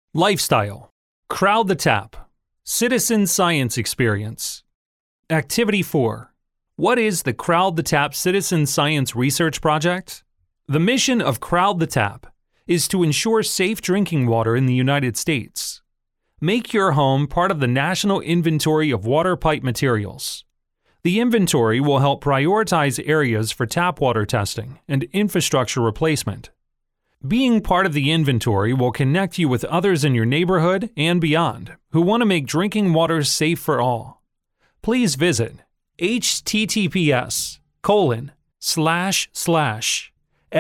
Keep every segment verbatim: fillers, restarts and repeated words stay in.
Lifestyle. Crowd the Tap. Citizen Science Experience. Activity four. What is the Crowd the Tap Citizen Science Research Project? The mission of Crowd the Tap is to ensure safe drinking water in the United States. Make your home part of the National Inventory of Water Pipe Materials. The inventory will help prioritize areas for tap water testing and infrastructure replacement. Being part of the inventory will connect you with others in your neighborhood and beyond who want to make drinking water safe for all. Please visit https colon slash slash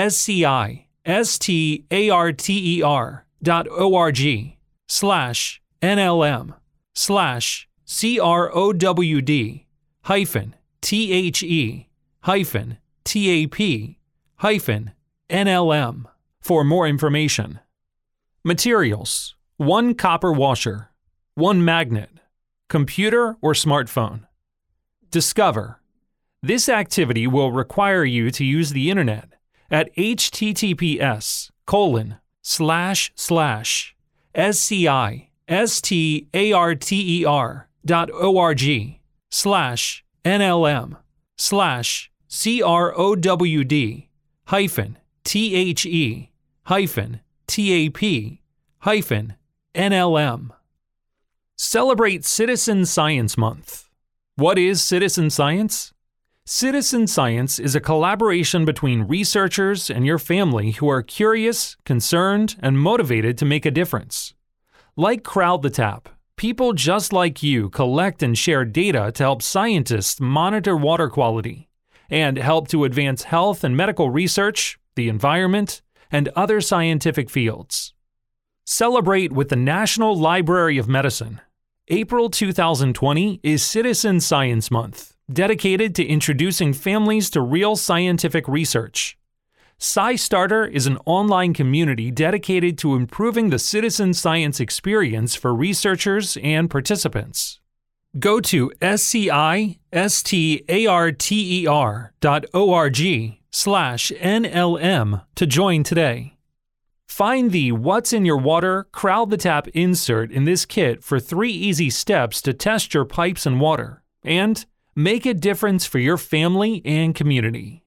scistarter dot org slash nlm slash crowd hyphen the hyphen tap hyphen nlm for more information. Materials: one copper washer, one magnet, computer or smartphone. Discover. This activity will require you to use the internet at https colon slash slash scistarter dot org slash nlm slash crowd hyphen the hyphen tap hyphen nlm. Celebrate Citizen Science Month. What is citizen science? Citizen science is a collaboration between researchers and your family who are curious, concerned, and motivated to make a difference. Like Crowd the Tap, people just like you collect and share data to help scientists monitor water quality and help to advance health and medical research, the environment, and other scientific fields. Celebrate with the National Library of Medicine. April two thousand twenty is Citizen Science Month, dedicated to introducing families to real scientific research. SciStarter is an online community dedicated to improving the citizen science experience for researchers and participants. Go to scistarter dot org slash nlm to join today. Find the What's in Your Water Crowd the Tap insert in this kit for three easy steps to test your pipes and water, and make a difference for your family and community.